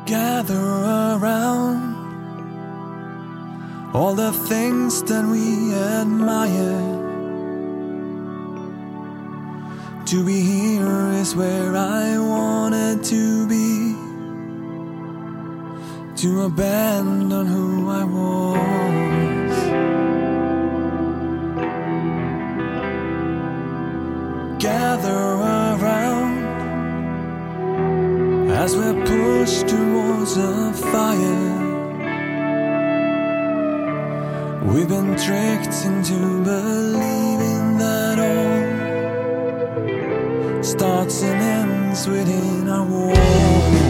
Gather around all the things that we admire. To be here is where I wanted to be, to abandon who I was. Gather around as we're pushed towards a fire. We've been tricked into believing that all starts and ends within our walls.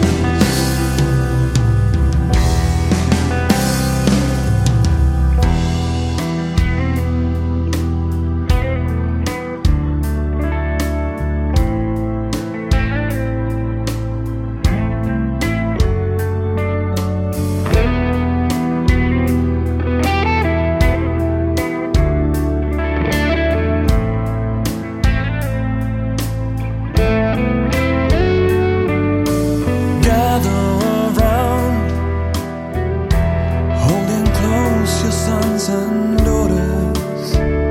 And daughters,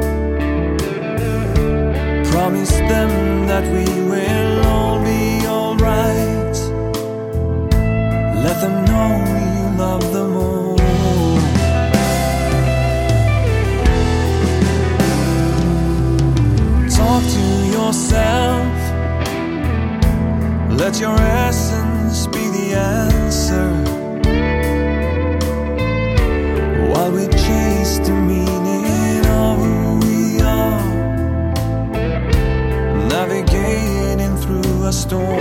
promise them that we will all be alright. Let them know you love them all. Talk to yourself, let your essence be the answer, while we chase the meaning of who we are, navigating through a storm.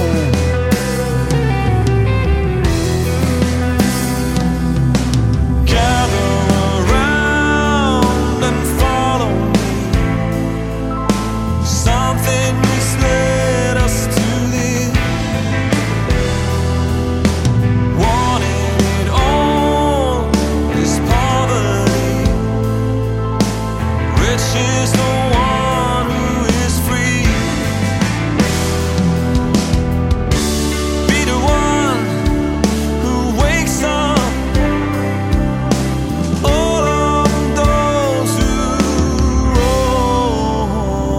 Gather around and follow me. Something misled us to this. Wanting it all is poverty. Rich is the one who is free. Be the one who wakes up all of those who roam.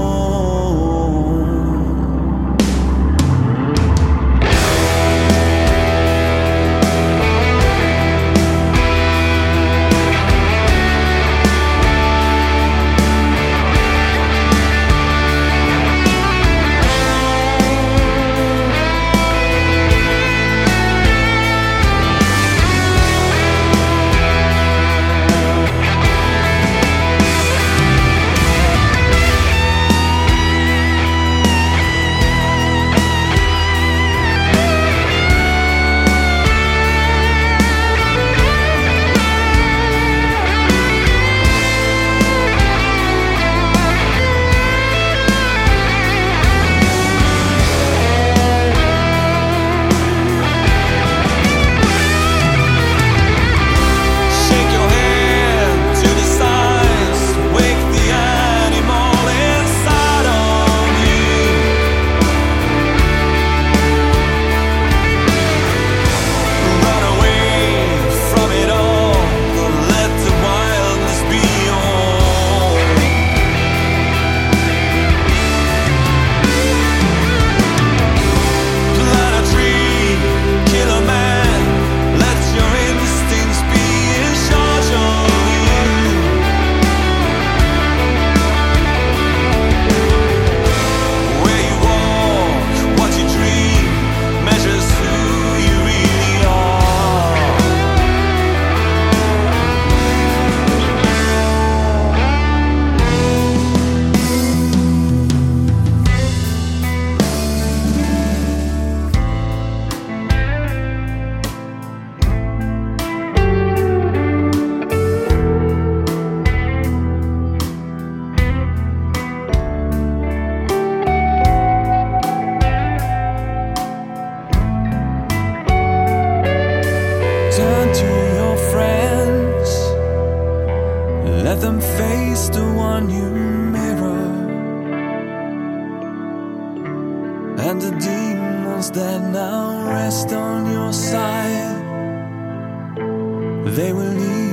Let them face the one you mirror, and the demons ones that now rest on your side, they will lead